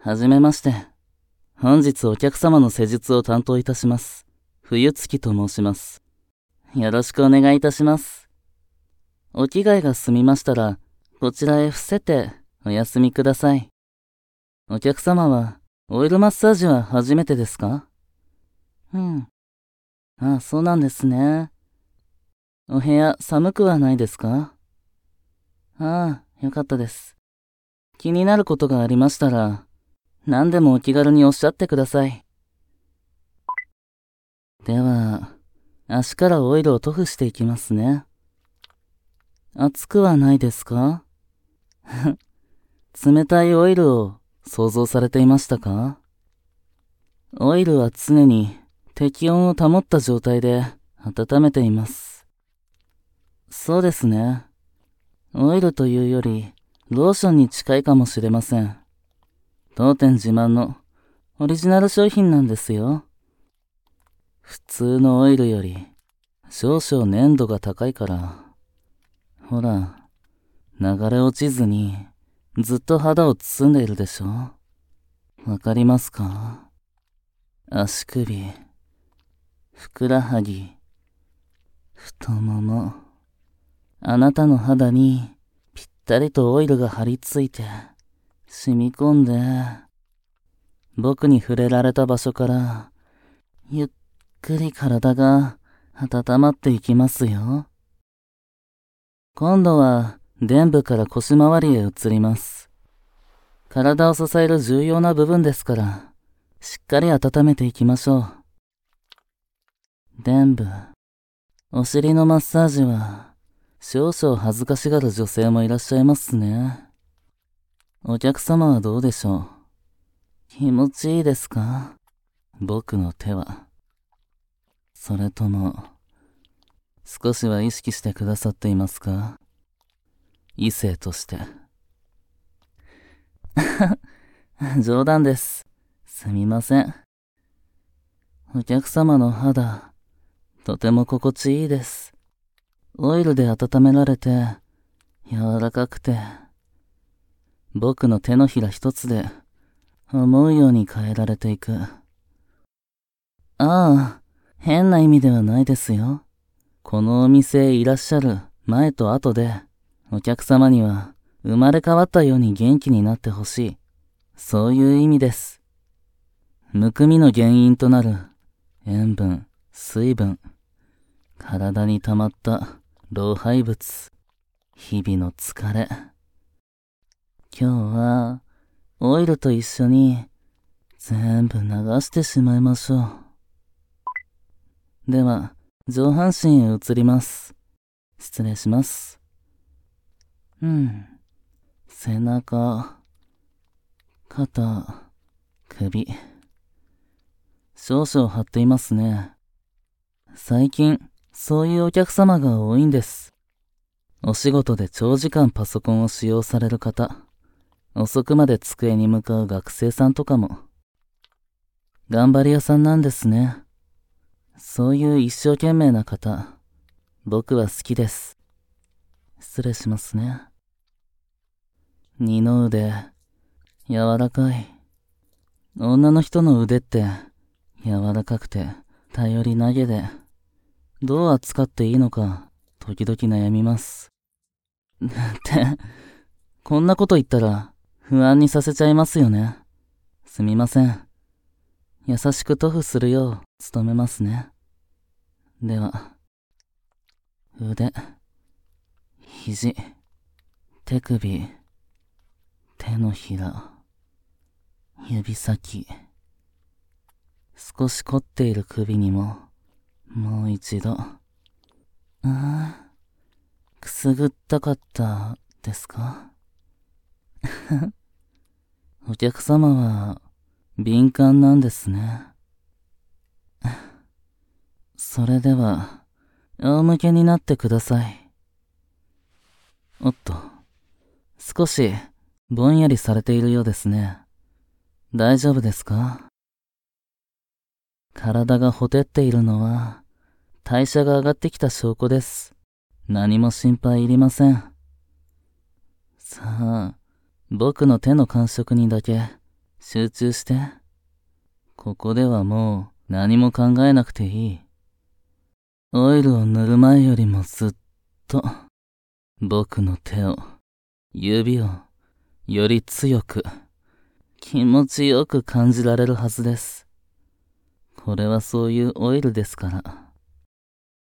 はじめまして。本日お客様の施術を担当いたします。冬月と申します。よろしくお願いいたします。お着替えが済みましたら、こちらへ伏せてお休みください。お客様は、オイルマッサージは初めてですか？そうなんですね。お部屋寒くはないですか？よかったです。気になることがありましたら、何でもお気軽におっしゃってください。では、足からオイルを塗布していきますね。熱くはないですか？冷たいオイルを想像されていましたか？オイルは常に適温を保った状態で温めています。そうですね。オイルというよりローションに近いかもしれません。当店自慢のオリジナル商品なんですよ。普通のオイルより少々粘度が高いから。ほら、流れ落ちずにずっと肌を包んでいるでしょ？わかりますか？足首、ふくらはぎ、太もも。あなたの肌にぴったりとオイルが張り付いて染み込んで、僕に触れられた場所からゆっくり体が温まっていきますよ。今度は臀部から腰回りへ移ります。体を支える重要な部分ですから、しっかり温めていきましょう。臀部、お尻のマッサージは少々恥ずかしがる女性もいらっしゃいますね。お客様はどうでしょう？気持ちいいですか？僕の手は。それとも、少しは意識してくださっていますか？異性として。冗談です。すみません。お客様の肌、とても心地いいです。オイルで温められて、柔らかくて、僕の手のひら一つで思うように変えられていく。変な意味ではないですよ。このお店へいらっしゃる前と後で、お客様には生まれ変わったように元気になってほしい。そういう意味です。むくみの原因となる塩分、水分、体に溜まった老廃物、日々の疲れ。今日はオイルと一緒に全部流してしまいましょう。では、上半身へ移ります。失礼します。背中、肩、首。少々張っていますね。最近、そういうお客様が多いんです。お仕事で長時間パソコンを使用される方、遅くまで机に向かう学生さんとかも。頑張り屋さんなんですね。そういう一生懸命な方、僕は好きです。失礼しますね。二の腕、柔らかい。女の人の腕って柔らかくて頼り投げで、どう扱っていいのか時々悩みます。って、こんなこと言ったら不安にさせちゃいますよね。すみません。優しく塗布するよう努めますね。では、腕、肘、手首、手のひら、指先。少し凝っている首にも、もう一度。くすぐったかったですか？お客様は敏感なんですね。それでは、仰向けになってください。おっと、少しぼんやりされているようですね。大丈夫ですか？体がほてっているのは代謝が上がってきた証拠です。何も心配いりません。さあ、僕の手の感触にだけ集中して。ここではもう何も考えなくていい。オイルを塗る前よりもずっと、僕の手を、指を、より強く、気持ちよく感じられるはずです。これはそういうオイルですから。